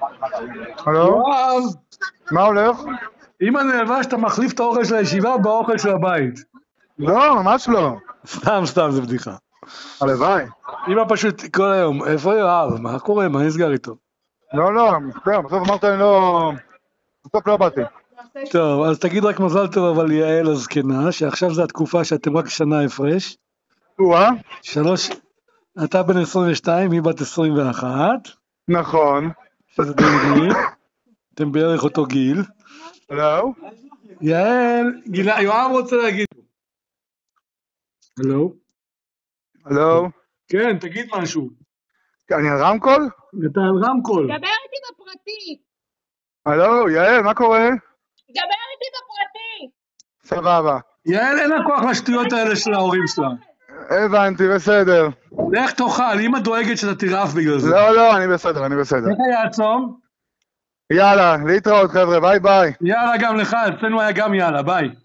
הלו? יואב, מה הולך? אם אני נלבש, אתה מחליף את האוכל של הישיבה באוכל של הבית. לא, ממש לא. סתם, זה בדיחה. הלוואי. אמא פשוט כל היום, איפה יואב? מה קורה? מה נסגר איתו? לא, מסתבר, בסוף אמרת לי לא... בסוף לא באתי. טוב, אז תגיד רק מזל טוב אבל יעל הזקנה, שעכשיו זו התקופה שאתם רק שנה הפרש. או-אה? אתה בן 22, היא בת 21. נכון. שזה די מגניב. אתם בערך אותו גיל. הלו? יעל, יואב רוצה להגיד. הלו? הלו? כן, תגיד משהו. אני על רמקול? אתה על רמקול. דבר איתי בפרטי. הלו, יעל, מה קורה? דבר איתי בפרטי. סבבה. יעל, אין לה כוח לשטויות האלה של ההורים שלה. הבנתי, בסדר. לך תאכל, אמא דואגת שאתה תירף בגלל זה. לא, אני בסדר. איך היה הצום? יאללה, להתראות חבר'ה, ביי ביי. יאללה גם לך, אצלנו היה גם יאללה, ביי.